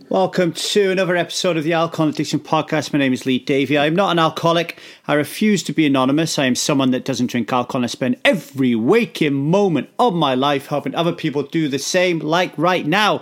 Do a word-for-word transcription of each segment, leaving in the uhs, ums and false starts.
Welcome to another episode of the Alcohol Addiction Podcast. My name is Lee Davey. I am not an alcoholic. I refuse to be anonymous. I am someone that doesn't drink alcohol, and I spend every waking moment of my life helping other people do the same, like right now.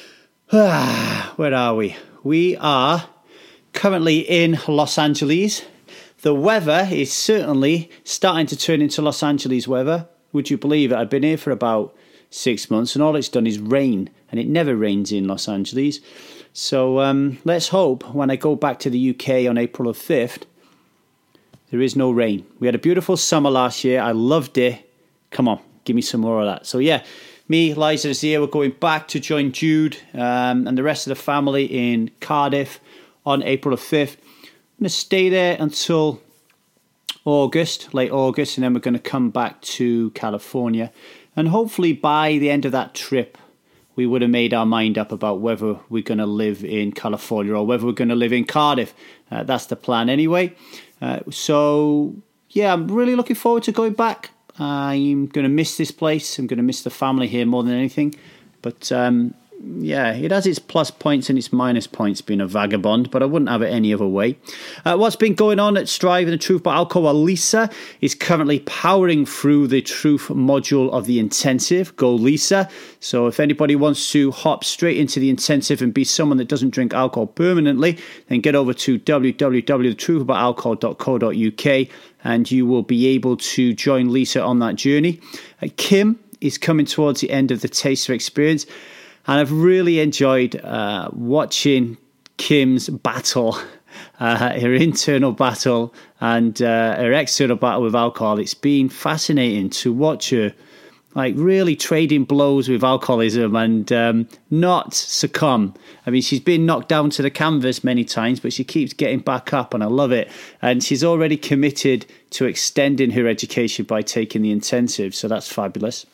Where are we? We are currently in Los Angeles. The weather is certainly starting to turn into Los Angeles weather. Would you believe it? I've been here for about six months and all it's done is rain, and it never rains in Los Angeles. So um, let's hope when I go back to the U K on April the fifth, there is no rain. We had a beautiful summer last year. I loved it. Come on, give me some more of that. So yeah, me, Liza is here. We're going back to join Jude um, and the rest of the family in Cardiff on April the fifth. I'm going to stay there until August, late August, and then we're going to come back to California. And hopefully by the end of that trip, we would have made our mind up about whether we're going to live in California or whether we're going to live in Cardiff. Uh, that's the plan anyway. Uh, so, yeah, I'm really looking forward to going back. I'm going to miss this place. I'm going to miss the family here more than anything. But, um, yeah, it has its plus points and its minus points being a vagabond, but I wouldn't have it any other way. Uh, what's been going on at Strive and the Truth About Alcohol? Well, Lisa is currently powering through the Truth module of the intensive. Go Lisa. So if anybody wants to hop straight into the intensive and be someone that doesn't drink alcohol permanently, then get over to w w w dot the truth about alcohol dot co dot u k and you will be able to join Lisa on that journey. Uh, Kim is coming towards the end of the Taster experience. And I've really enjoyed uh, watching Kim's battle, uh, her internal battle and uh, her external battle with alcohol. It's been fascinating to watch her like really trading blows with alcoholism and um, not succumb. I mean, she's been knocked down to the canvas many times, but she keeps getting back up, and I love it. And she's already committed to extending her education by taking the intensive, so that's fabulous.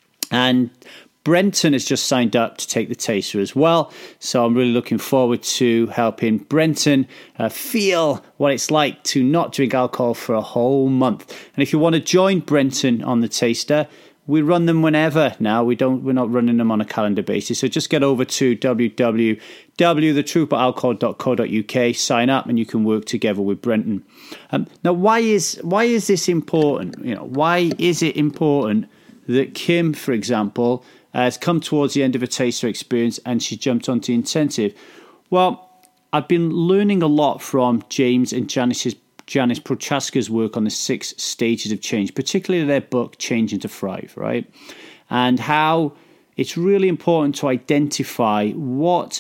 And Brenton has just signed up to take the taster as well. So I'm really looking forward to helping Brenton uh, feel what it's like to not drink alcohol for a whole month. And if you want to join Brenton on the taster, we run them whenever now. We don't, we're not running them on a calendar basis. So just get over to w w w dot the truth about alcohol dot co dot u k, sign up, and you can work together with Brenton. Um, now, why is why is this important? You know, why is it important that Kim, for example, has come towards the end of a taster experience and she jumped onto the intensive? Well, I've been learning a lot from James and Janice's, Janice Prochaska's work on the six stages of change, particularly their book, Changing to Thrive, right? And how it's really important to identify what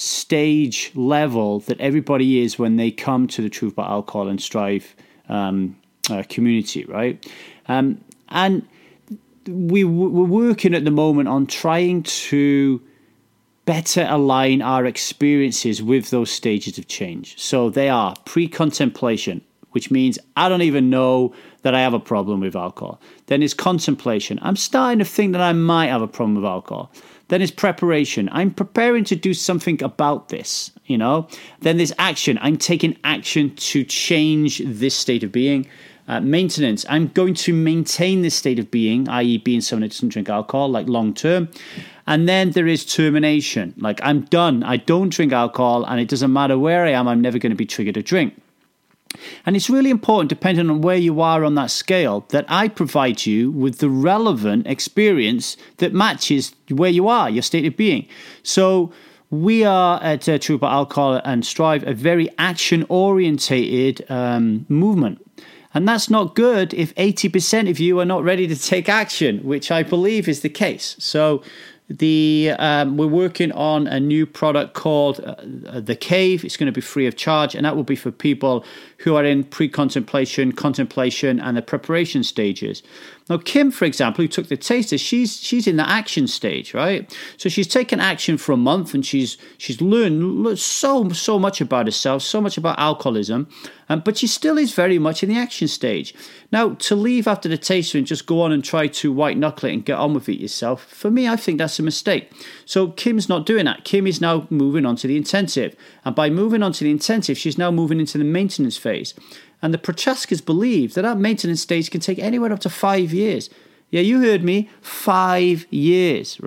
stage level that everybody is when they come to the Truth About Alcohol and Strive um, uh, community, right? Um, and We, we're working at the moment on trying to better align our experiences with those stages of change. So they are pre-contemplation, which means I don't even know that I have a problem with alcohol. Then there's contemplation. I'm starting to think that I might have a problem with alcohol. Then there's preparation. I'm preparing to do something about this, you know. Then there's action. I'm taking action to change this state of being. Uh, maintenance. I'm going to maintain this state of being, that is being someone that doesn't drink alcohol, like long term. And then there is termination. Like, I'm done. I don't drink alcohol, and it doesn't matter where I am, I'm never going to be triggered to drink. And it's really important, depending on where you are on that scale, that I provide you with the relevant experience that matches where you are, your state of being. So we are at uh, Truth About Alcohol and Strive a very action-orientated um, movement. And that's not good if eighty percent of you are not ready to take action, which I believe is the case. So the um, we're working on a new product called uh, The Cave. It's going to be free of charge, and that will be for people who are in pre-contemplation, contemplation, and the preparation stages. Now, Kim, for example, who took the taster, she's she's in the action stage, right? So she's taken action for a month, and she's she's learned so so much about herself, so much about alcoholism, um, but she still is very much in the action stage. Now, to leave after the taster and just go on and try to white knuckle it and get on with it yourself, for me, I think that's a mistake. So Kim's not doing that. Kim is now moving on to the intensive, and by moving on to the intensive, she's now moving into the maintenance phase. And the Prochaskas believe that that maintenance stage can take anywhere up to five years. Yeah, you heard me, five years, right?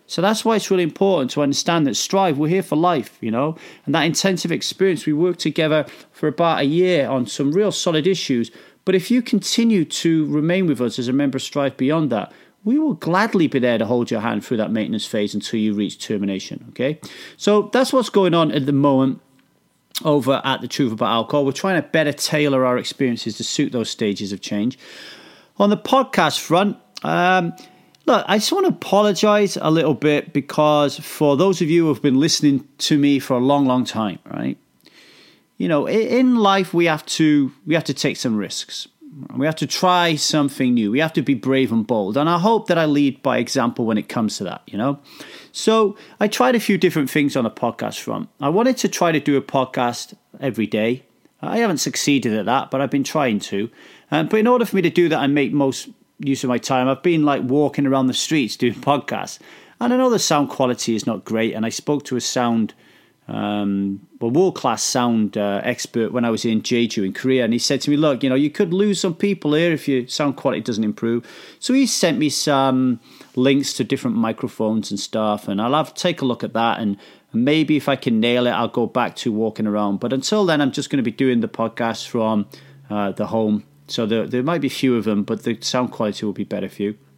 So that's why it's really important to understand that Strive, we're here for life, you know, and that intensive experience, we worked together for about a year on some real solid issues. But if you continue to remain with us as a member of Strive beyond that, we will gladly be there to hold your hand through that maintenance phase until you reach termination, okay? So that's what's going on at the moment over at The Truth About Alcohol. We're trying to better tailor our experiences to suit those stages of change. On the podcast front, um, look, I just want to apologize a little bit because for those of you who have been listening to me for a long, long time, right? You know, in life we have to we have to take some risks. We have to try something new. We have to be brave and bold. And I hope that I lead by example when it comes to that, you know. So I tried a few different things on the podcast front. I wanted to try to do a podcast every day. I haven't succeeded at that, but I've been trying to. Um, but in order for me to do that and make most use of my time, I've been like walking around the streets doing podcasts. And I know the sound quality is not great. And I spoke to a sound, um, well, world-class sound uh, expert when I was in Jeju in Korea. And he said to me, look, you know, you could lose some people here if your sound quality doesn't improve. So he sent me some links to different microphones and stuff. And I'll have to take a look at that. And maybe if I can nail it, I'll go back to walking around. But until then, I'm just going to be doing the podcast from uh, the home. So there, there might be a few of them, but the sound quality will be better for you.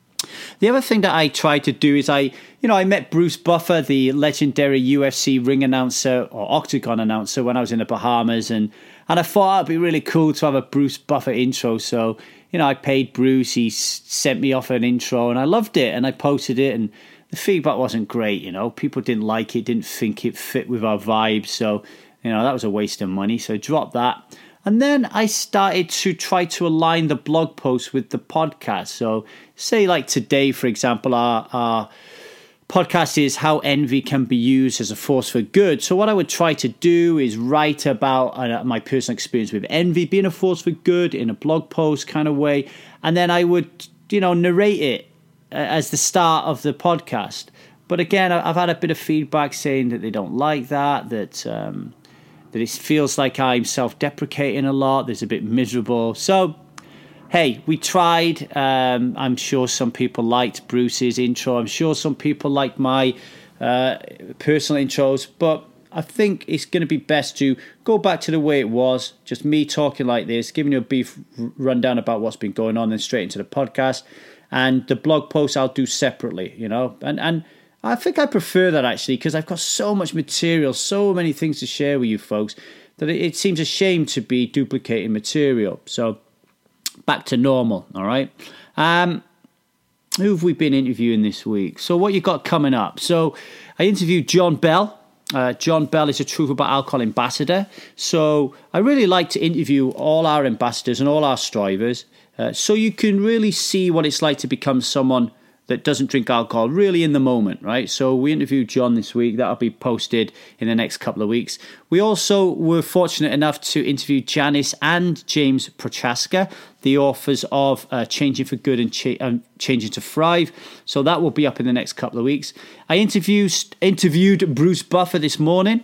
The other thing that I tried to do is I, you know, I met Bruce Buffer, the legendary U F C ring announcer or Octagon announcer when I was in the Bahamas. And, and I thought it'd be really cool to have a Bruce Buffer intro. So, you know, I paid Bruce, he sent me off an intro and I loved it and I posted it and the feedback wasn't great, you know. People didn't like it, didn't think it fit with our vibes. So, you know, that was a waste of money. So I dropped that. And then I started to try to align the blog post with the podcast. So say like today, for example, our, our podcast is how envy can be used as a force for good. So what I would try to do is write about uh, my personal experience with envy being a force for good in a blog post kind of way. And then I would, you know, narrate it as the start of the podcast. But again, I've had a bit of feedback saying that they don't like that, that... Um, that it feels like I'm self-deprecating a lot. There's a bit miserable. So, hey, we tried. Um, I'm sure some people liked Bruce's intro. I'm sure some people liked my uh, personal intros. But I think it's going to be best to go back to the way it was. Just me talking like this, giving you a brief rundown about what's been going on, then straight into the podcast. And the blog post I'll do separately, you know. And and I think I prefer that actually because I've got so much material, so many things to share with you folks that it, it seems a shame to be duplicating material. So back to normal, all right? Um, who have we been interviewing this week? So what you got coming up? So I interviewed John Bell. Uh, John Bell is a Truth About Alcohol ambassador. So I really like to interview all our ambassadors and all our strivers uh, so you can really see what it's like to become someone that doesn't drink alcohol really in the moment, right? So we interviewed John this week. That'll be posted in the next couple of weeks. We also were fortunate enough to interview Janice and James Prochaska, the authors of uh, Changing for Good and Ch- um, Changing to Thrive. So that will be up in the next couple of weeks. I interviewed, interviewed Bruce Buffer this morning.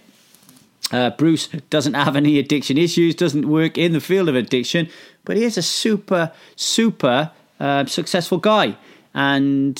Uh, Bruce doesn't have any addiction issues, doesn't work in the field of addiction, but he is a super, super uh, successful guy. And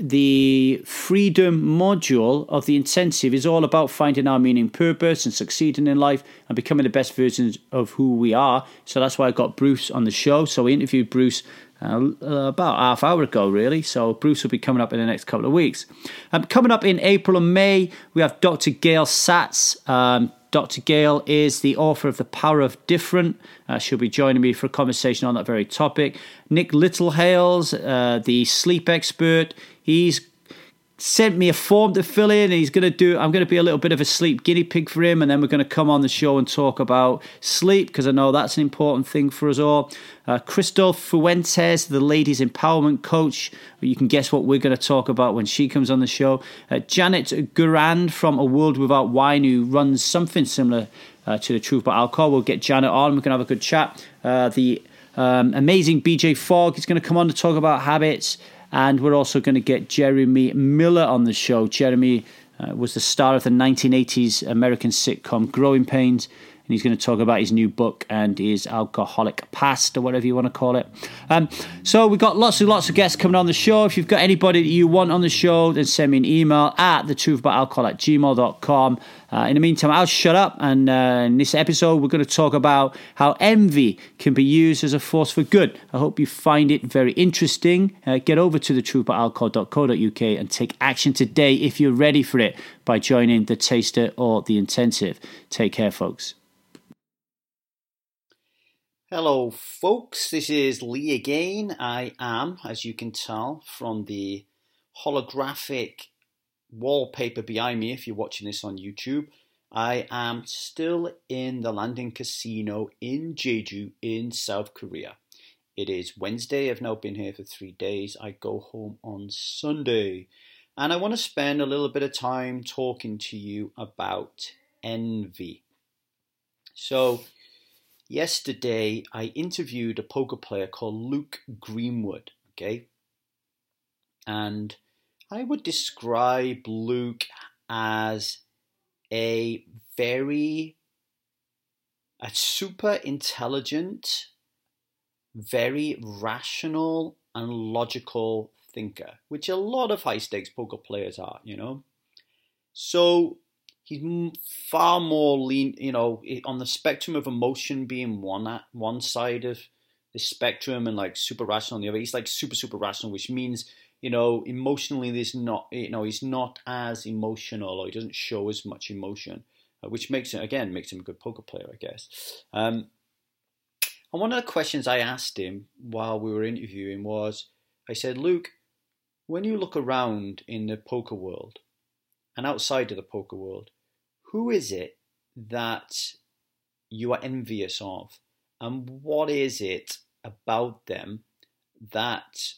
the freedom module of the intensive is all about finding our meaning, purpose and succeeding in life and becoming the best versions of who we are. So that's why I got Bruce on the show. So we interviewed Bruce uh, about half hour ago, really. So Bruce will be coming up in the next couple of weeks. Um, coming up in April and May, we have Doctor Gail Satz. Um, Doctor Gail is the author of The Power of Different. Uh, she'll be joining me for a conversation on that very topic. Nick Littlehales, uh, the sleep expert, he's sent me a form to fill in. He's going to do. I'm going to be a little bit of a sleep guinea pig for him, and then we're going to come on the show and talk about sleep because I know that's an important thing for us all. Uh, Crystal Fuentes, the ladies empowerment coach. You can guess what we're going to talk about when she comes on the show. Uh, Janet Gurand from A World Without Wine, who runs something similar uh, to The Truth About Alcohol. We'll get Janet on. We're going to have a good chat. Uh, the um, amazing B J Fogg is going to come on to talk about habits. And we're also going to get Jeremy Miller on the show. Jeremy uh, was the star of the nineteen eighties American sitcom Growing Pains. and he's going to talk about his new book and his alcoholic past, or whatever you want to call it. Um, so we've got lots and lots of guests coming on the show. If you've got anybody that you want on the show, then send me an email at the truth about alcohol at gmail dot com. Uh, in the meantime, I'll shut up, and uh, in this episode, we're going to talk about how envy can be used as a force for good. I hope you find it very interesting. Uh, get over to the truth about alcohol dot co dot uk and take action today if you're ready for it by joining the Taster or the Intensive. Take care, folks. Hello, folks. This is Lee again. I am, as you can tell from the holographic wallpaper behind me, if you're watching this on YouTube, I am still in the Landing Casino in Jeju in South Korea. It is Wednesday. I've now been here for three days. I go home on Sunday. And I want to spend a little bit of time talking to you about envy. So, yesterday I interviewed a poker player called Luke Greenwood, okay? And I would describe Luke as a very, a super intelligent, very rational and logical thinker, which a lot of high-stakes poker players are, you know. So he's far more lean, you know, on the spectrum of emotion being one at one side of the spectrum and like super rational on the other. He's like super, super rational, which means, you know, emotionally, there's not, you know, he's not as emotional, or he doesn't show as much emotion, uh, which makes him, again, makes him a good poker player, I guess. Um, and one of the questions I asked him while we were interviewing was, I said, Luke, when you look around in the poker world and outside of the poker world, who is it that you are envious of? And what is it about them that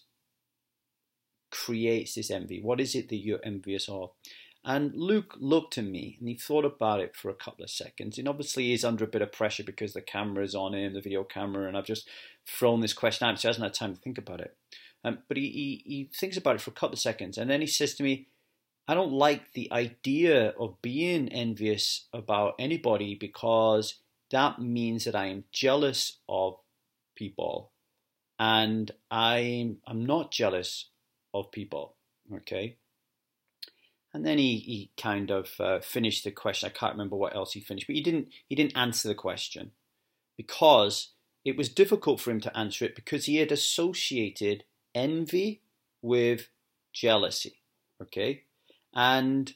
creates this envy? What is it that you're envious of? And Luke looked at me and he thought about it for a couple of seconds. And obviously he's under a bit of pressure because the camera's on him, the video camera, and I've just thrown this question out, so he hasn't had time to think about it. Um, but he, he, he thinks about it for a couple of seconds, and then he says to me, I don't like the idea of being envious about anybody because that means that I am jealous of people, and I'm, I'm not jealous of people, okay? And then he, he kind of uh, finished the question. I can't remember what else he finished, but he didn't he didn't answer the question because it was difficult for him to answer it because he had associated envy with jealousy, okay? And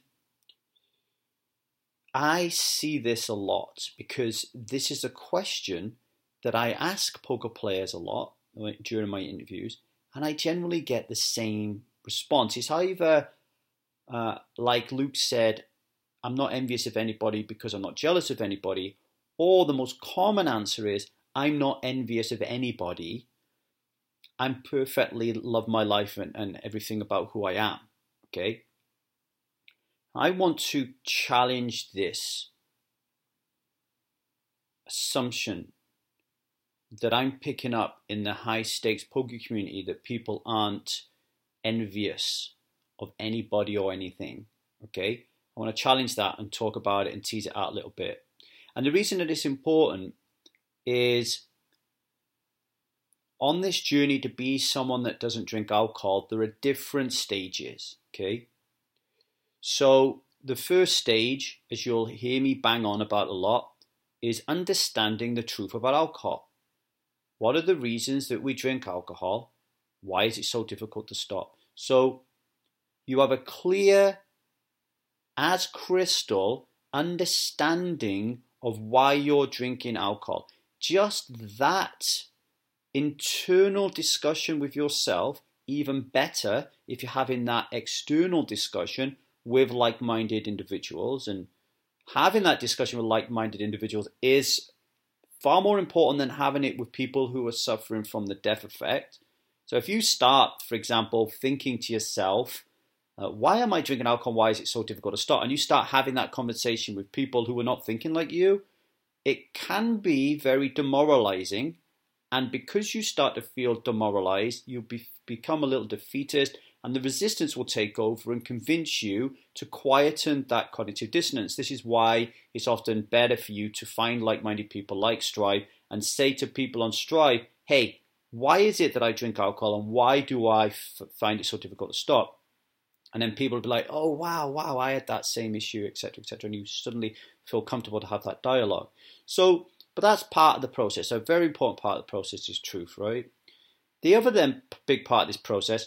I see this a lot because this is a question that I ask poker players a lot during my interviews, and I generally get the same response. It's either, uh, like Luke said, I'm not envious of anybody because I'm not jealous of anybody, or the most common answer is, I'm not envious of anybody. I'm perfectly love my life and, and everything about who I am, okay? I want to challenge this assumption that I'm picking up in the high stakes poker community that people aren't envious of anybody or anything, okay? I want to challenge that and talk about it and tease it out a little bit. And the reason that it's important is on this journey to be someone that doesn't drink alcohol, there are different stages, okay? So the first stage, as you'll hear me bang on about a lot, is understanding the truth about alcohol. What are the reasons that we drink alcohol? Why is it so difficult to stop? So you have a clear, as crystal, understanding of why you're drinking alcohol. Just that internal discussion with yourself, even better if you're having that external discussion with like-minded individuals, and having that discussion with like-minded individuals is far more important than having it with people who are suffering from the death effect. So if you start, for example, thinking to yourself, uh, why am I drinking alcohol? Why is it so difficult to stop? And you start having that conversation with people who are not thinking like you, it can be very demoralizing. And because you start to feel demoralized, you be, become a little defeatist and the resistance will take over and convince you to quieten that cognitive dissonance. This is why it's often better for you to find like-minded people like Strive and say to people on Strive, hey, why is it that I drink alcohol and why do I f- find it so difficult to stop? And then people will be like, oh, wow, wow, I had that same issue, et cetera, et cetera. And you suddenly feel comfortable to have that dialogue. So, but that's part of the process. A very important part of the process is truth, right? The other then big part of this process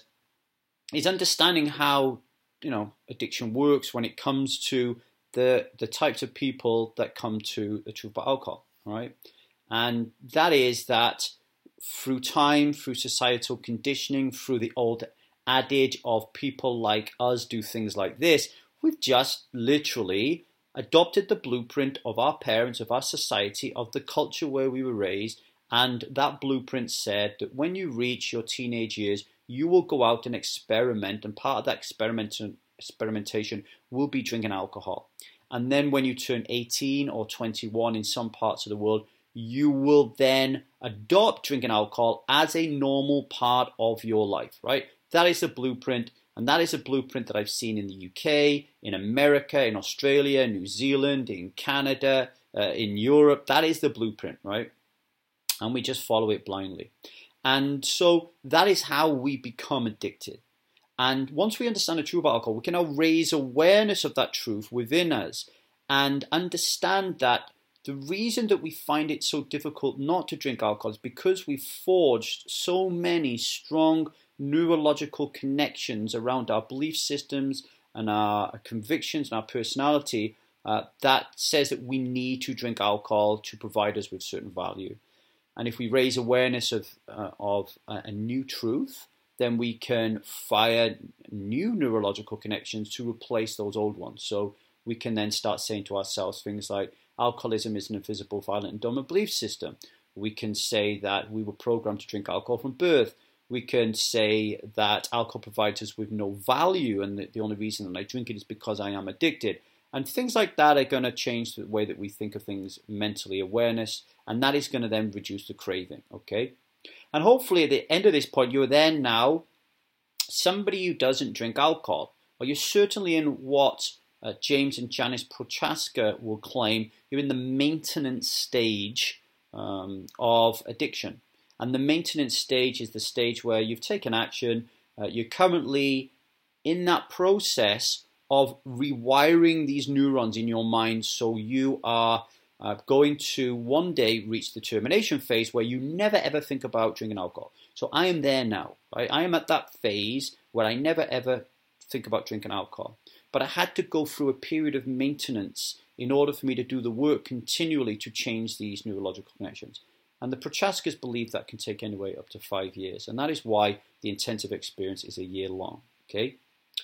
is understanding how, you know, addiction works when it comes to the the types of people that come to the truth about alcohol, right? And that is that through time, through societal conditioning, through the old adage of people like us do things like this, we've just literally adopted the blueprint of our parents, of our society, of the culture where we were raised, and that blueprint said that when you reach your teenage years, you will go out and experiment, and part of that experimentation experimentation will be drinking alcohol. And then when you turn eighteen or twenty-one in some parts of the world, you will then adopt drinking alcohol as a normal part of your life, right? That is the blueprint, and that is a blueprint that I've seen in the U K, in America, in Australia, New Zealand, in Canada, uh, in Europe. That is the blueprint, right? And we just follow it blindly. And so that is how we become addicted. And once we understand the truth about alcohol, we can now raise awareness of that truth within us and understand that the reason that we find it so difficult not to drink alcohol is because we've forged so many strong neurological connections around our belief systems and our convictions and our personality uh, that says that we need to drink alcohol to provide us with certain value. And if we raise awareness of uh, of a, a new truth, then we can fire new neurological connections to replace those old ones. So we can then start saying to ourselves things like, alcoholism is an invisible, violent, and dominant belief system. We can say that we were programmed to drink alcohol from birth. We can say that alcohol provides us with no value, and the, the only reason that I drink it is because I am addicted. And things like that are going to change the way that we think of things mentally, awareness, and that is going to then reduce the craving, okay? And hopefully at the end of this point, you're then now somebody who doesn't drink alcohol, or you're certainly in what uh, James and Janice Prochaska will claim, you're in the maintenance stage um, of addiction. And the maintenance stage is the stage where you've taken action, uh, you're currently in that process of rewiring these neurons in your mind so you are uh, going to one day reach the termination phase where you never ever think about drinking alcohol. So I am there now, right? I am at that phase where I never ever think about drinking alcohol. But I had to go through a period of maintenance in order for me to do the work continually to change these neurological connections. And the Prochaskas believe that can take anywhere up to five years. And that is why the intensive experience is a year long, okay?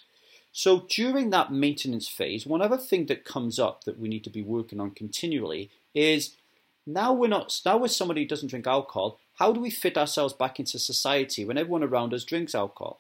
So during that maintenance phase, one other thing that comes up that we need to be working on continually is now we're not, now we're somebody who doesn't drink alcohol, how do we fit ourselves back into society when everyone around us drinks alcohol?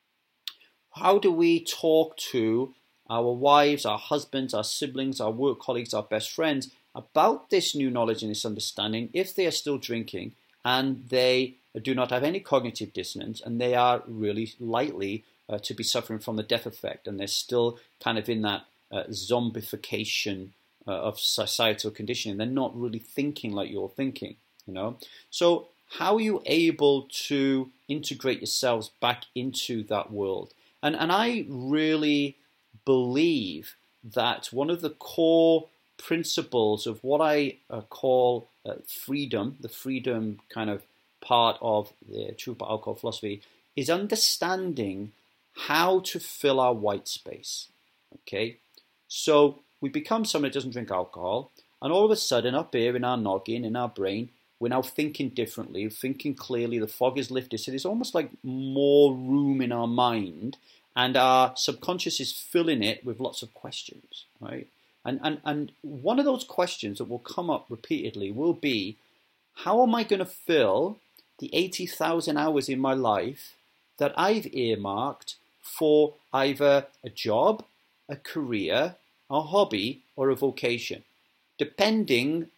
How do we talk to our wives, our husbands, our siblings, our work colleagues, our best friends about this new knowledge and this understanding if they are still drinking and they do not have any cognitive dissonance and they are really likely uh, to be suffering from the death effect and they're still kind of in that uh, zombification uh, of societal conditioning. They're not really thinking like you're thinking, you know. So how are you able to integrate yourselves back into that world? And and I really believe that one of the core principles of what I uh, call uh, freedom, the freedom kind of part of the Truth About Alcohol philosophy, is understanding how to fill our white space, okay? So we become someone that doesn't drink alcohol, and all of a sudden up here in our noggin, in our brain, we're now thinking differently, thinking clearly, the fog is lifted, so there's almost like more room in our mind, and our subconscious is filling it with lots of questions, right? And, and, and one of those questions that will come up repeatedly will be, how am I going to fill the eighty thousand hours in my life that I've earmarked for either a job, a career, a hobby, or a vocation, depending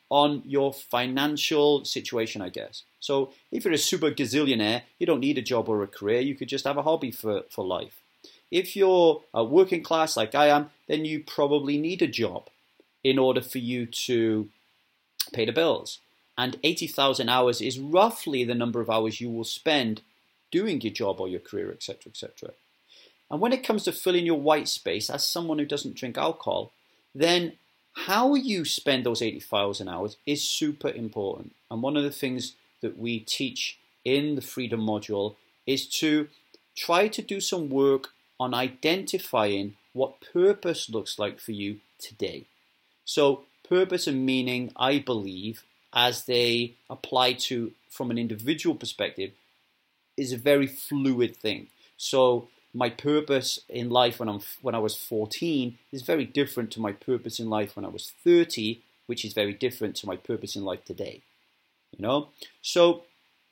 on your financial situation, I guess. So if you're a super gazillionaire, you don't need a job or a career. You could just have a hobby for, for life. If you're a working class like I am, then you probably need a job in order for you to pay the bills. And eighty thousand hours is roughly the number of hours you will spend doing your job or your career, et cetera, et cetera. And when it comes to filling your white space as someone who doesn't drink alcohol, then how you spend those eighty thousand hours is super important. And one of the things that we teach in the Freedom module is to try to do some work on identifying what purpose looks like for you today. So purpose and meaning, I believe, as they apply to from an individual perspective, is a very fluid thing. So my purpose in life when I'm when I was fourteen is very different to my purpose in life when I was thirty, which is very different to my purpose in life today. You know, so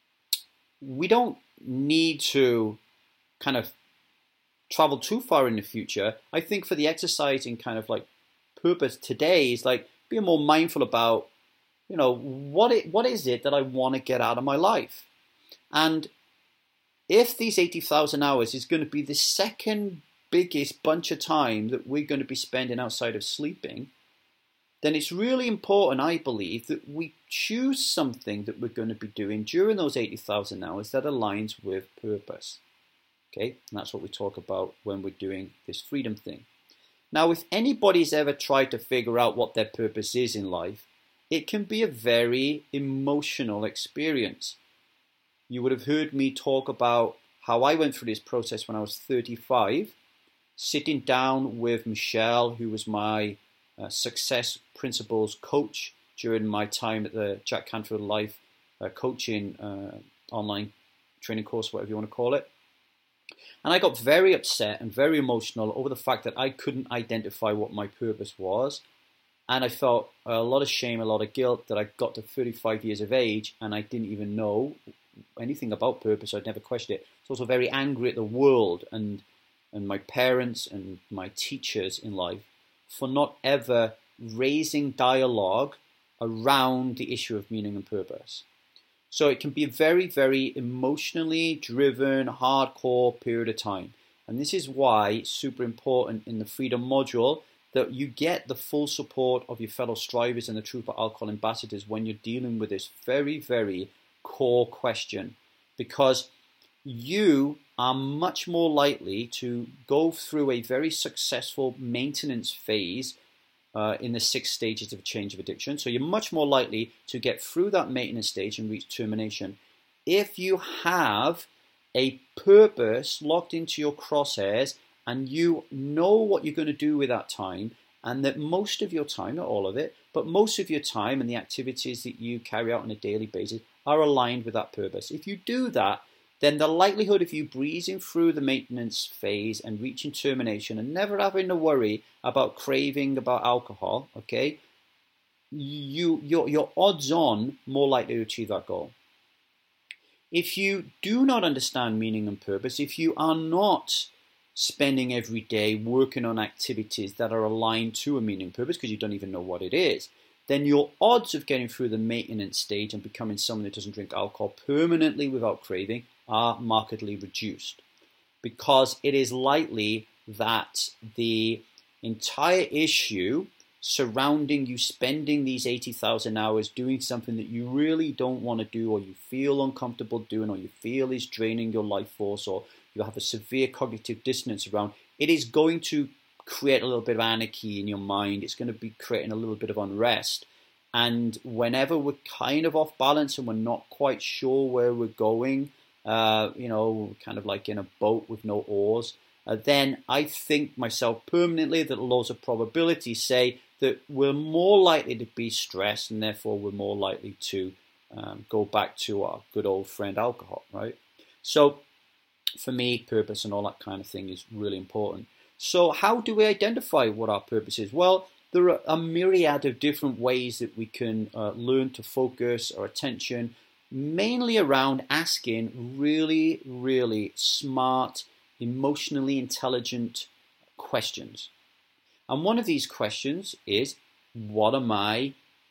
we don't need to kind of travel too far in the future. I think for the exercising kind of like purpose today is like being more mindful about, you know, what it what is it that I want to get out of my life, and if these eighty thousand hours is going to be the second biggest bunch of time that we're going to be spending outside of sleeping, then it's really important, I believe, that we choose something that we're going to be doing during those eighty thousand hours that aligns with purpose. Okay, and that's what we talk about when we're doing this freedom thing. Now, if anybody's ever tried to figure out what their purpose is in life, it can be a very emotional experience. You would have heard me talk about how I went through this process when I was thirty-five, sitting down with Michelle, who was my uh, Success Principles coach during my time at the Jack Canfield Life uh, coaching uh, online training course, whatever you want to call it. And I got very upset and very emotional over the fact that I couldn't identify what my purpose was. And I felt a lot of shame, a lot of guilt that I got to thirty-five years of age and I didn't even know anything about purpose. I'd never questioned it. I was also very angry at the world and and my parents and my teachers in life for not ever raising dialogue around the issue of meaning and purpose. So it can be a very, very emotionally driven, hardcore period of time. And this is why it's super important in the Freedom module that you get the full support of your fellow strivers and the True for Alcohol ambassadors when you're dealing with this very, very core question, because you are much more likely to go through a very successful maintenance phase uh, in the six stages of change of addiction. So you're much more likely to get through that maintenance stage and reach termination if you have a purpose locked into your crosshairs and you know what you're going to do with that time, and that most of your time, not all of it, but most of your time and the activities that you carry out on a daily basis are aligned with that purpose. If you do that, then the likelihood of you breezing through the maintenance phase and reaching termination and never having to worry about craving about alcohol, okay, you, you're, you're odds on more likely to achieve that goal. If you do not understand meaning and purpose, if you are not spending every day working on activities that are aligned to a meaning and purpose because you don't even know what it is, then your odds of getting through the maintenance stage and becoming someone that doesn't drink alcohol permanently without craving are markedly reduced, because it is likely that the entire issue surrounding you spending these eighty thousand hours doing something that you really don't want to do, or you feel uncomfortable doing, or you feel is draining your life force, or you have a severe cognitive dissonance around, it is going to create a little bit of anarchy in your mind. It's going to be creating a little bit of unrest. And whenever we're kind of off balance and we're not quite sure where we're going, uh, you know, kind of like in a boat with no oars, uh, then I think myself permanently that the laws of probability say that we're more likely to be stressed, and therefore we're more likely to um, go back to our good old friend alcohol, right? So for me, purpose and all that kind of thing is really important. So how do we identify what our purpose is? Well, there are a myriad of different ways that we can uh, learn to focus our attention, mainly around asking really, really smart, emotionally intelligent questions. And one of these questions is, what am I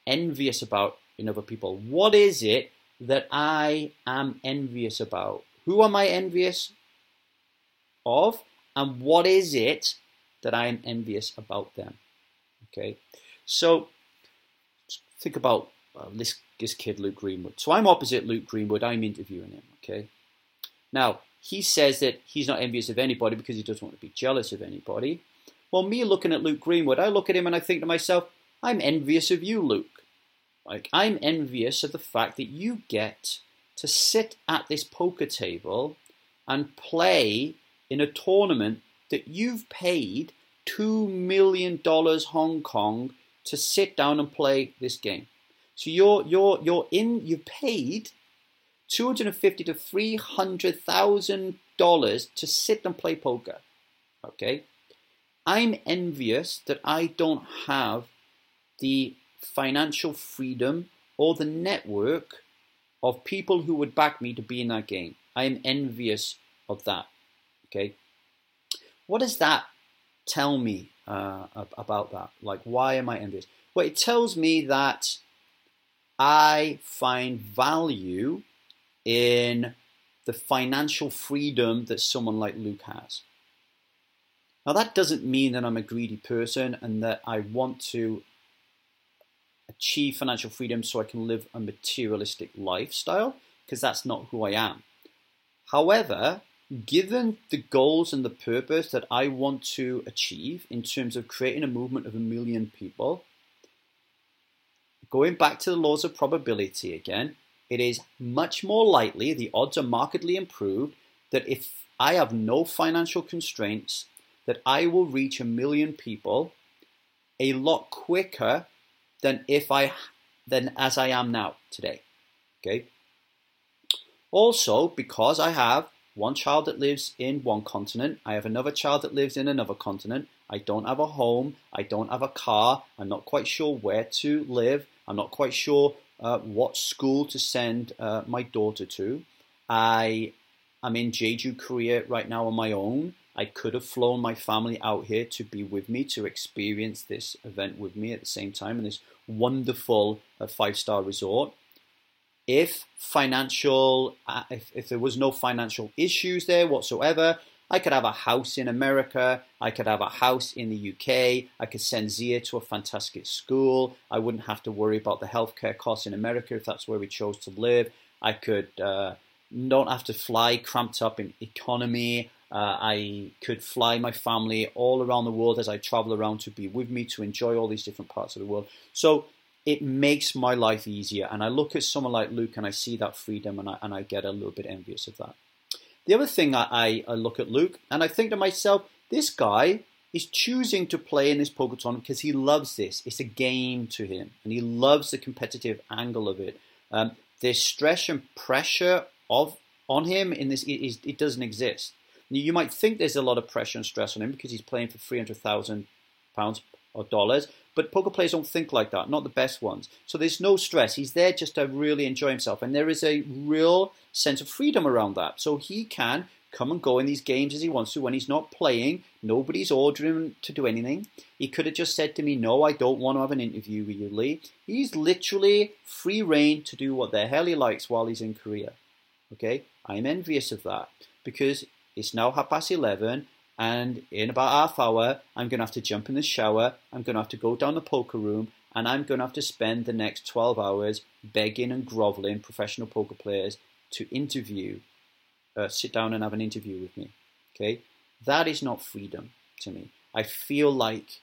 envious about in other people? What is it that I am envious about? Who am I envious of? And what is it that I am envious about them? Okay, so think about uh, this, this kid, Luke Greenwood. So I'm opposite Luke Greenwood. I'm interviewing him, okay? Now, he says that he's not envious of anybody because he doesn't want to be jealous of anybody. Well, me looking at Luke Greenwood, I look at him and I think to myself, I'm envious of you, Luke. Like, I'm envious of the fact that you get to sit at this poker table and play in a tournament that you've paid two million dollars Hong Kong to sit down and play this game. So you're you're you're in you paid two hundred fifty to three hundred thousand dollars to sit and play poker. Okay, I'm envious that I don't have the financial freedom or the network of people who would back me to be in that game. I am envious of that. Okay, what does that tell me uh, about that? Like, why am I envious? Well, it tells me that I find value in the financial freedom that someone like Luke has. Now, that doesn't mean that I'm a greedy person and that I want to achieve financial freedom so I can live a materialistic lifestyle, because that's not who I am. However, given the goals and the purpose that I want to achieve in terms of creating a movement of a million people, going back to the laws of probability again, it is much more likely, the odds are markedly improved, that if I have no financial constraints, that I will reach a million people a lot quicker than if I than as I am now today. Okay. Also, because I have one child that lives in one continent, I have another child that lives in another continent, I don't have a home, I don't have a car, I'm not quite sure where to live, I'm not quite sure uh, what school to send uh, my daughter to. I am in Jeju, Korea right now on my own. I could have flown my family out here to be with me, to experience this event with me at the same time in this wonderful uh, five-star resort. If financial, uh, if, if there was no financial issues there whatsoever, I could have a house in America, I could have a house in the U K, I could send Zia to a fantastic school, I wouldn't have to worry about the healthcare costs in America if that's where we chose to live, I could uh, not have to fly cramped up in economy, uh, I could fly my family all around the world as I travel around to be with me, to enjoy all these different parts of the world. So it makes my life easier, and I look at someone like Luke and I see that freedom, and I, and I get a little bit envious of that. The other thing I, I, I look at Luke and I think to myself, this guy is choosing to play in this poker tournament because he loves this. It's a game to him, and he loves the competitive angle of it. Um, there's stress and pressure of on him in this. It, it doesn't exist. You might think there's a lot of pressure and stress on him because he's playing for three hundred thousand pounds or dollars, but poker players don't think like that, not the best ones. So there's no stress. He's there just to really enjoy himself, and there is a real sense of freedom around that. So he can come and go in these games as he wants to when he's not playing. Nobody's ordering him to do anything. He could have just said to me, no, I don't want to have an interview with you, Lee. He's literally free reign to do what the hell he likes while he's in Korea. Okay? I'm envious of that because it's now half past eleven, and in about half hour, I'm going to have to jump in the shower, I'm going to have to go down the poker room, and I'm going to have to spend the next twelve hours begging and groveling professional poker players to interview, uh, sit down and have an interview with me. Okay? That is not freedom to me. I feel like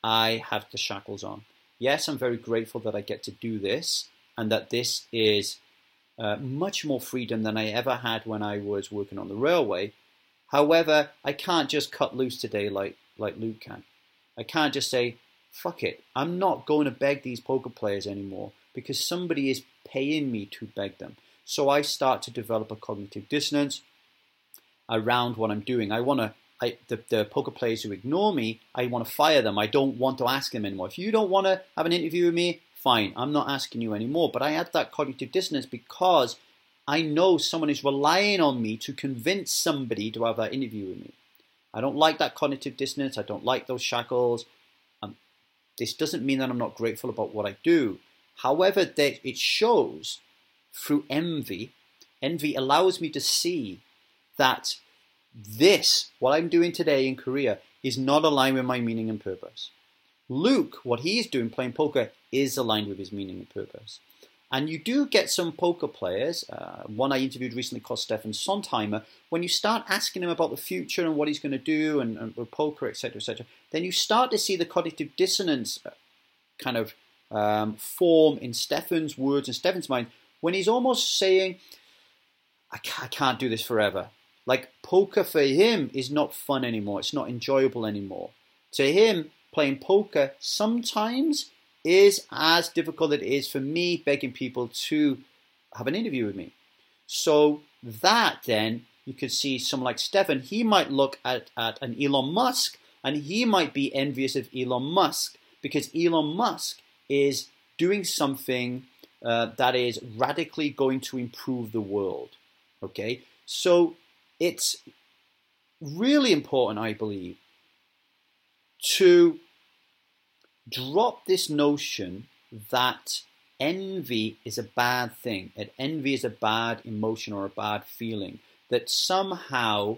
I have the shackles on. Yes, I'm very grateful that I get to do this, and that this is uh, much more freedom than I ever had when I was working on the railway. However, I can't just cut loose today like, like Luke can. I can't just say, fuck it, I'm not going to beg these poker players anymore because somebody is paying me to beg them. So I start to develop a cognitive dissonance around what I'm doing. I want to, I, the, the poker players who ignore me, I want to fire them. I don't want to ask them anymore. If you don't want to have an interview with me, fine, I'm not asking you anymore. But I had that cognitive dissonance because I know someone is relying on me to convince somebody to have that interview with me. I don't like that cognitive dissonance. I don't like those shackles. Um, this doesn't mean that I'm not grateful about what I do. However, that it shows through envy, envy allows me to see that this, what I'm doing today in Korea, is not aligned with my meaning and purpose. Luke, what he's doing playing poker, is aligned with his meaning and purpose. And you do get some poker players, uh, one I interviewed recently called Stefan Sontheimer, when you start asking him about the future and what he's going to do and, and with poker, et cetera, et cetera, then you start to see the cognitive dissonance kind of um, form in Stefan's words and Stefan's mind when he's almost saying, I can't, I can't do this forever. Like poker for him is not fun anymore. It's not enjoyable anymore. To him, playing poker sometimes is as difficult as it is for me begging people to have an interview with me. So that then, you could see someone like Stefan, he might look at, at an Elon Musk and he might be envious of Elon Musk because Elon Musk is doing something uh, that is radically going to improve the world. Okay, so it's really important, I believe, to drop this notion that envy is a bad thing, that envy is a bad emotion or a bad feeling, that somehow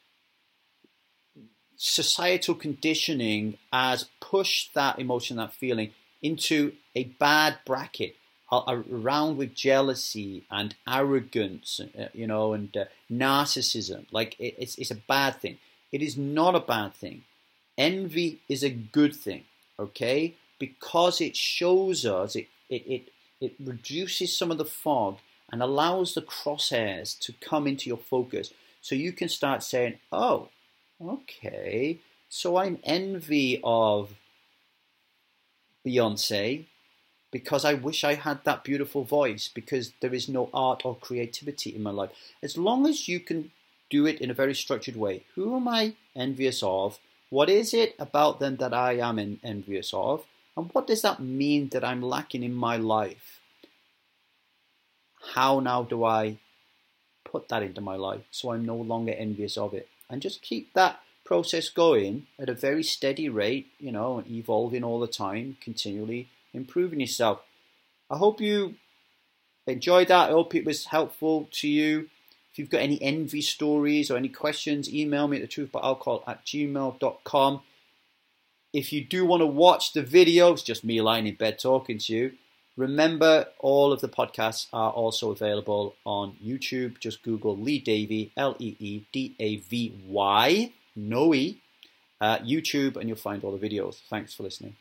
societal conditioning has pushed that emotion, that feeling, into a bad bracket, around with jealousy and arrogance, you know, and uh, narcissism. Like it, it's it's a bad thing. It is not a bad thing. Envy is a good thing, okay? Because it shows us, it it it, it reduces some of the fog and allows the crosshairs to come into your focus, so you can start saying, "Oh, okay, so I'm envy of Beyonce." Because I wish I had that beautiful voice, because there is no art or creativity in my life. As long as you can do it in a very structured way. Who am I envious of? What is it about them that I am en- envious of? And what does that mean that I'm lacking in my life? How now do I put that into my life so I'm no longer envious of it? And just keep that process going at a very steady rate, you know, and evolving all the time, continually improving yourself. I hope you enjoyed that. I hope it was helpful to you. If you've got any envy stories or any questions, email me at the truth about alcohol at gmail dot com. If you do want to watch the video, it's just me lying in bed talking to you. Remember, all of the podcasts are also available on YouTube. Just Google Lee Davy, L E E D A V Y, no E, uh, YouTube, and you'll find all the videos. Thanks for listening.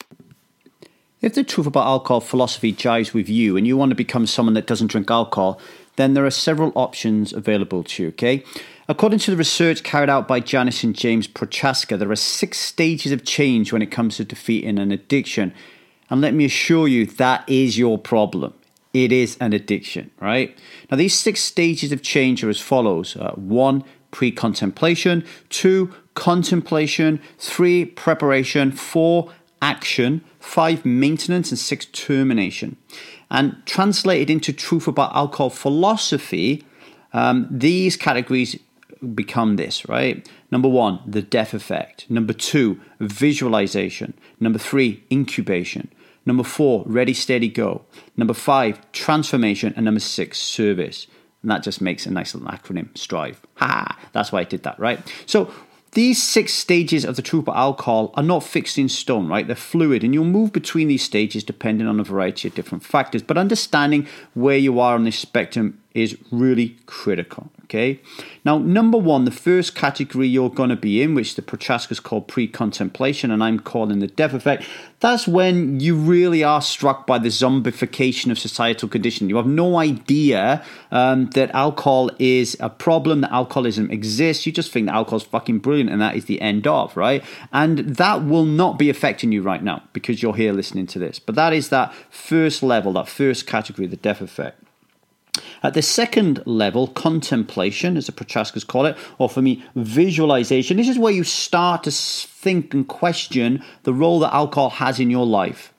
If the truth about alcohol philosophy jives with you and you want to become someone that doesn't drink alcohol, then there are several options available to you, okay? According to the research carried out by Janice and James Prochaska, there are six stages of change when it comes to defeating an addiction. And let me assure you, that is your problem. It is an addiction, right? Now, these six stages of change are as follows. Uh, one, pre-contemplation. Two, contemplation. Three, preparation. Four, action. Five, maintenance. And six, termination. And translated into truth about alcohol philosophy, um, these categories become this, right? Number one, the death effect. Number two, visualization. Number three, incubation. Number four, ready, steady, go. Number five, transformation. And number six, service. And that just makes a nice little acronym, STRIVE. Ha! That's why I did that, right? So these six stages of the truth about alcohol are not fixed in stone, right? They're fluid, and you'll move between these stages depending on a variety of different factors. But understanding where you are on this spectrum is really critical, okay? Now, number one, the first category you're going to be in, which the Prochaskas call pre-contemplation, and I'm calling the death effect, that's when you really are struck by the zombification of societal conditioning. You have no idea um, that alcohol is a problem, that alcoholism exists. You just think that alcohol is fucking brilliant and that is the end of, right? And that will not be affecting you right now because you're here listening to this. But that is that first level, that first category, the death effect. At the second level, contemplation, as the Prochaskas call it, or for me, visualization. This is where you start to think and question the role that alcohol has in your life.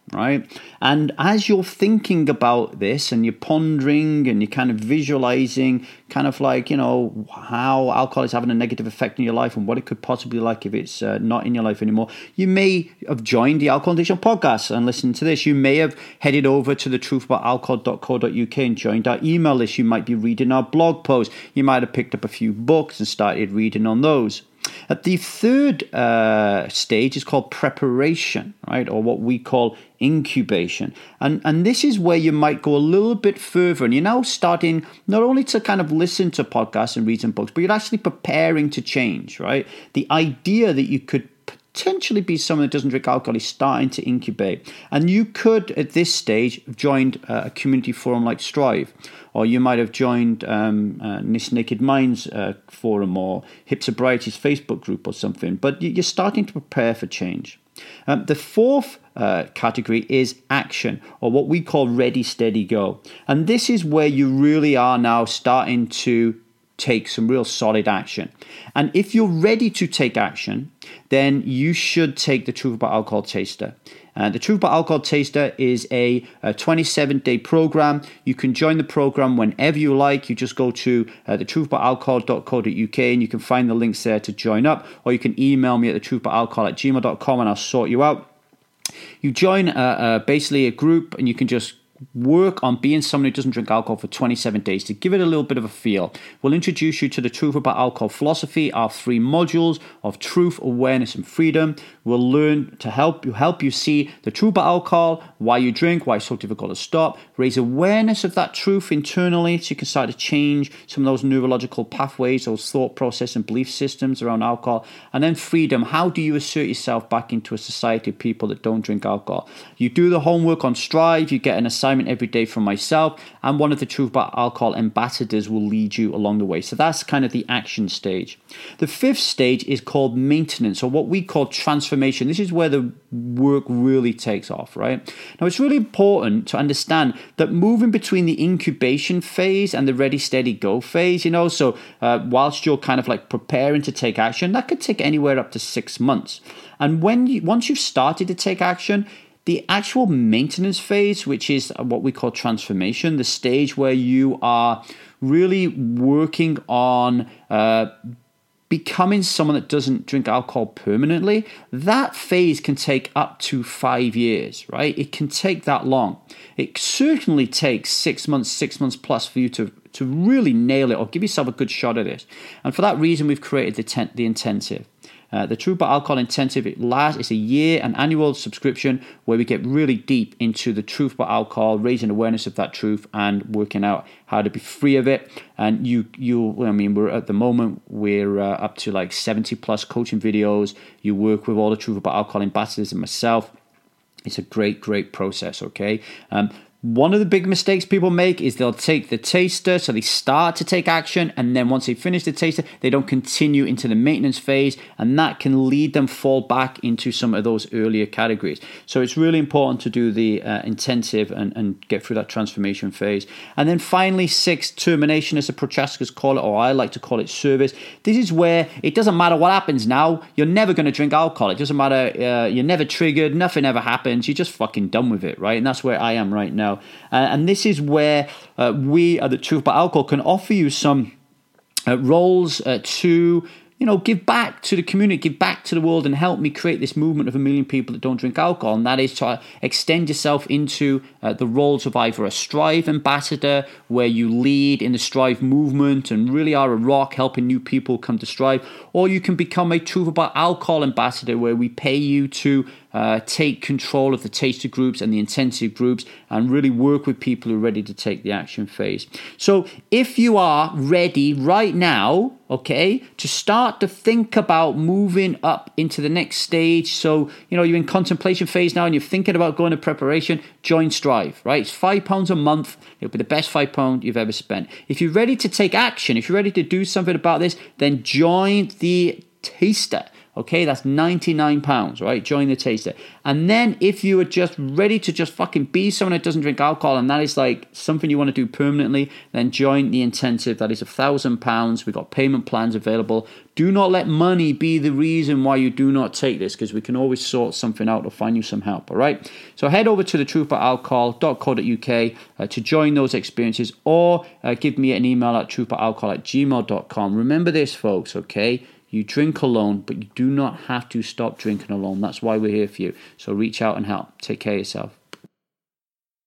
right? And as you're thinking about this and you're pondering and you're kind of visualizing kind of like, you know, how alcohol is having a negative effect in your life and what it could possibly be like if it's uh, not in your life anymore, you may have joined the Alcohol Addiction podcast and listened to this. You may have headed over to the truth about alcohol dot co dot uk and joined our email list. You might be reading our blog posts. You might have picked up a few books and started reading on those. At the third uh, stage is called preparation, right, or what we call incubation. And and this is where you might go a little bit further, and you're now starting not only to kind of listen to podcasts and read some books, but you're actually preparing to change, right? The idea that you could potentially be someone that doesn't drink alcohol is starting to incubate. And you could, at this stage, have joined a community forum like Strive, or you might have joined um, uh, This Naked Minds uh, forum or Hip Sobriety's Facebook group or something. But you're starting to prepare for change. Um, the fourth uh, category is action, or what we call ready, steady, go. And this is where you really are now starting to take some real solid action. And if you're ready to take action, then you should take the Truth About Alcohol Taster. Uh, the Truth About Alcohol Taster is a, a twenty-seven day program. You can join the program whenever you like. You just go to uh, the truth about alcohol dot co dot uk and you can find the links there to join up, or you can email me at the truth about alcohol at gmail dot com and I'll sort you out. You join uh, uh, basically a group and you can just work on being someone who doesn't drink alcohol for twenty-seven days to give it a little bit of a feel. We'll introduce you to the Truth About Alcohol philosophy, our three modules of truth, awareness, and freedom. We'll learn to help you help you see the truth about alcohol, why you drink, why it's so difficult to stop, raise awareness of that truth internally so you can start to change some of those neurological pathways, those thought process and belief systems around alcohol. And then freedom, how do you assert yourself back into a society of people that don't drink alcohol? You do the homework on Strive, you get an assignment every day from myself, and one of the Truth About Alcohol ambassadors will lead you along the way. So that's kind of the action stage. The fifth stage is called maintenance, or what we call transformation. This is where the work really takes off, right? Now, it's really important to understand that moving between the incubation phase and the ready, steady, go phase, you know, so uh, whilst you're kind of like preparing to take action, that could take anywhere up to six months. And when you, once you've started to take action, the actual maintenance phase, which is what we call transformation, the stage where you are really working on uh, becoming someone that doesn't drink alcohol permanently, that phase can take up to five years, right? It can take that long. It certainly takes six months, six months plus for you to, to really nail it or give yourself a good shot at it. And for that reason, we've created the, ten- the intensive. Uh, the Truth About Alcohol Intensive, it lasts, it's a year, an annual subscription where we get really deep into the truth about alcohol, raising awareness of that truth and working out how to be free of it. And you, you, I mean, we're at the moment, we're uh, up to like seventy plus coaching videos. You work with all the Truth About Alcohol ambassadors and myself. It's a great, great process, okay? Um, One of the big mistakes people make is they'll take the taster, so they start to take action, and then once they finish the taster, they don't continue into the maintenance phase, and that can lead them fall back into some of those earlier categories. So it's really important to do the uh, intensive and, and get through that transformation phase. And then finally, six, termination, as the Prochaska's call it, or I like to call it service. This is where it doesn't matter what happens now, you're never going to drink alcohol. It doesn't matter, uh, you're never triggered, nothing ever happens, you're just fucking done with it, right? And that's where I am right now. Uh, and this is where uh, we at the Truth About Alcohol can offer you some uh, roles uh, to, you know, give back to the community, give back to the world, and help me create this movement of a million people that don't drink alcohol. And that is to extend yourself into uh, the roles of either a Strive ambassador, where you lead in the Strive movement and really are a rock helping new people come to Strive, or you can become a Truth About Alcohol ambassador, where we pay you to Uh, take control of the taster groups and the intensive groups and really work with people who are ready to take the action phase. So if you are ready right now, okay, to start to think about moving up into the next stage, so, you know, you're in contemplation phase now and you're thinking about going to preparation, join Strive, right? It's five pounds a month. It'll be the best five pounds you've ever spent. If you're ready to take action, if you're ready to do something about this, then join the taster. Okay, that's ninety-nine pounds, right? Join the taster. And then if you are just ready to just fucking be someone that doesn't drink alcohol, and that is like something you want to do permanently, then join the intensive. That is a thousand pounds. We've got payment plans available. Do not let money be the reason why you do not take this, because we can always sort something out or find you some help, all right? So head over to the truth about alcohol dot co dot uk uh, to join those experiences, or uh, give me an email at truth about alcohol at gmail dot com. Remember this, folks, okay? You drink alone, but you do not have to stop drinking alone. That's why we're here for you. So reach out and help. Take care of yourself.